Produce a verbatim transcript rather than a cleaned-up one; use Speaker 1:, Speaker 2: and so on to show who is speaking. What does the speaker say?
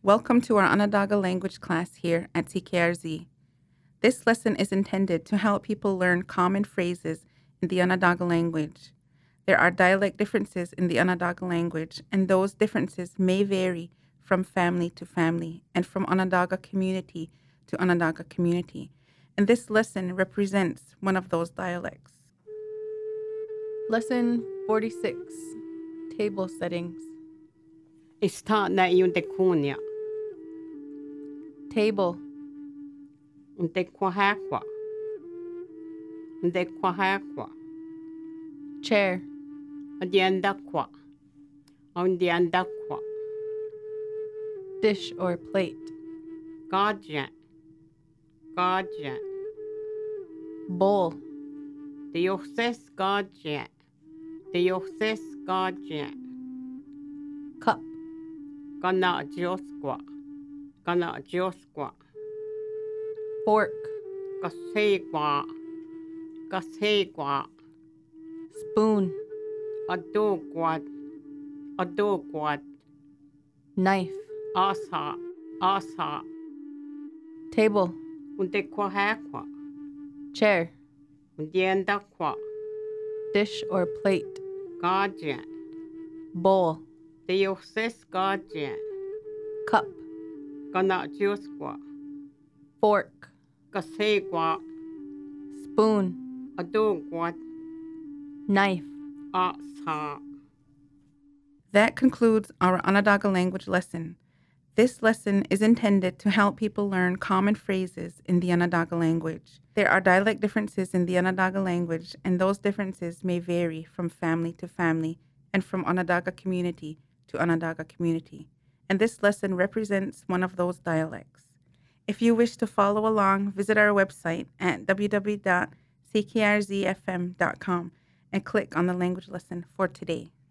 Speaker 1: Welcome to our Onondaga language class here at C K R Z. This lesson is intended to help people learn common phrases in the Onondaga language. There are dialect differences in the Onondaga language, and those differences may vary from family to family and from Onondaga community to Onondaga community. And this lesson represents one of those dialects. Lesson forty-six, Table Settings.
Speaker 2: Está na iun te kunia.
Speaker 1: Table,
Speaker 2: Un te kwahakwa. Un te kwahakwa.
Speaker 1: chair,
Speaker 2: A diandakwa. Un diandakwa.
Speaker 1: dish or plate,
Speaker 2: Guardian. Guardian.
Speaker 1: bowl,
Speaker 2: The yoxes guardian. The yoxes guardian.
Speaker 1: cup,
Speaker 2: Gana josqua. Gana josqua.
Speaker 1: fork,
Speaker 2: Kasegwa. Kasegwa.
Speaker 1: spoon,
Speaker 2: Adogwad. Adogwad.
Speaker 1: knife,
Speaker 2: Asa. Asa.
Speaker 1: table,
Speaker 2: Un te kwahakwa.
Speaker 1: chair,
Speaker 2: Un diandakwa.
Speaker 1: dish or plate,
Speaker 2: Guardian.
Speaker 1: bowl,
Speaker 2: The yoxes guardian.
Speaker 1: cup,
Speaker 2: Gana josqua.
Speaker 1: fork,
Speaker 2: Kasegwa.
Speaker 1: spoon,
Speaker 2: Adogwad.
Speaker 1: knife.
Speaker 2: Asa.
Speaker 1: That concludes our Onondaga language lesson. This lesson is intended to help people learn common phrases in the Onondaga language. There are dialect differences in the Onondaga language, and those differences may vary from family to family and from Onondaga community to Onondaga community. And this lesson represents one of those dialects. If you wish to follow along, visit our website at w w w dot c k r z f m dot com and click on the language lesson for today.